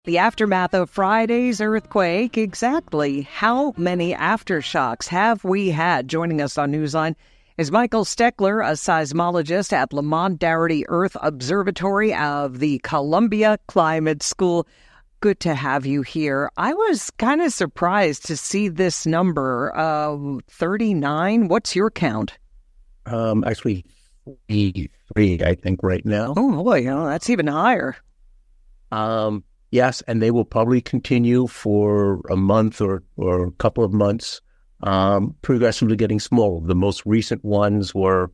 The aftermath of Friday's earthquake. Exactly how many aftershocks have we had? Joining us on Newsline is Michael Steckler, a seismologist at Lamont Doherty Earth Observatory of the Columbia Climate School. Good to have you here. I was kind of surprised to see this number, 39. What's your count? Actually, 43, I think, right now. Oh, boy, that's even higher. Yes, and they will probably continue for a month or a couple of months, progressively getting smaller. The most recent ones were,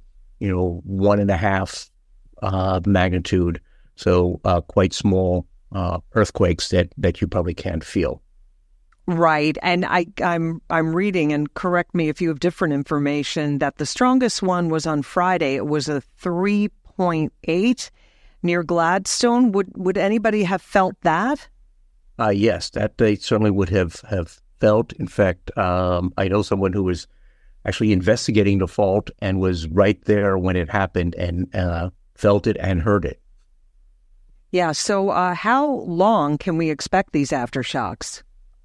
1.5 magnitude, so quite small earthquakes that you probably can't feel. Right, and I'm reading, and correct me if you have different information, that the strongest one was on Friday. It was a 3.8 near Gladstone. Would anybody have felt that? Yes, that they certainly would have felt. In fact, I know someone who was actually investigating the fault and was right there when it happened and felt it and heard it. Yeah, so how long can we expect these aftershocks?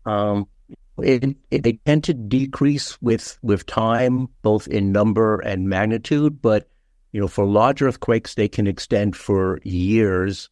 They tend to decrease with time, both in number and magnitude, but for large earthquakes, they can extend for years.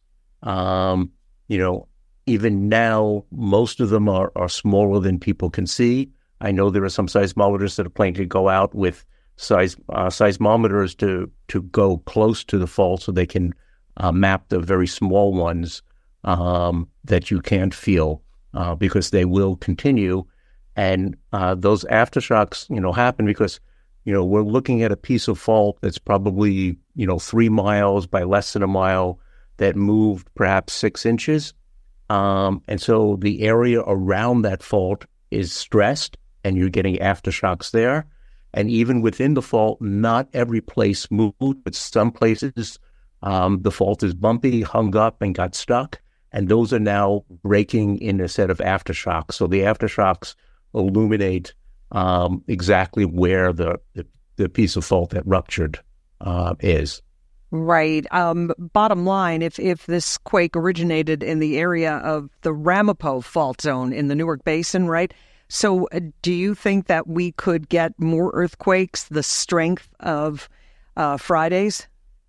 Even now, most of them are smaller than people can see. I know there are some seismologists that are planning to go out with seismometers to go close to the fault so they can map the very small ones that you can't feel because they will continue. And those aftershocks, happen because we're looking at a piece of fault that's probably, 3 miles by less than a mile that moved perhaps 6 inches. And so the area around that fault is stressed and you're getting aftershocks there. And even within the fault, not every place moved, but some places the fault is bumpy, hung up, and got stuck. And those are now breaking in a set of aftershocks. So the aftershocks illuminate exactly where the piece of fault that ruptured is. Right. Bottom line, if this quake originated in the area of the Ramapo fault zone in the Newark Basin, right? So do you think that we could get more earthquakes, the strength of Friday's?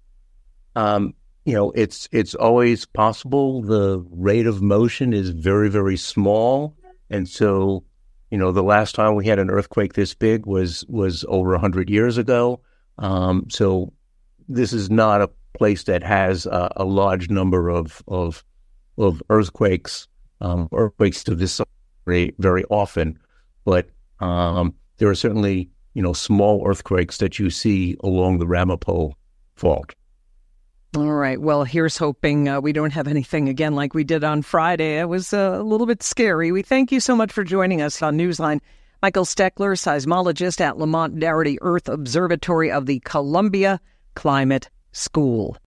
It's always possible. The rate of motion is very, very small. And so, the last time we had an earthquake this big was over 100 years ago. So this is not a place that has a large number of earthquakes, earthquakes to this very, very often. But there are certainly, small earthquakes that you see along the Ramapo fault. All right. Well, here's hoping we don't have anything again like we did on Friday. It was a little bit scary. We thank you so much for joining us on Newsline. Michael Steckler, seismologist at Lamont Doherty Earth Observatory of the Columbia Climate School.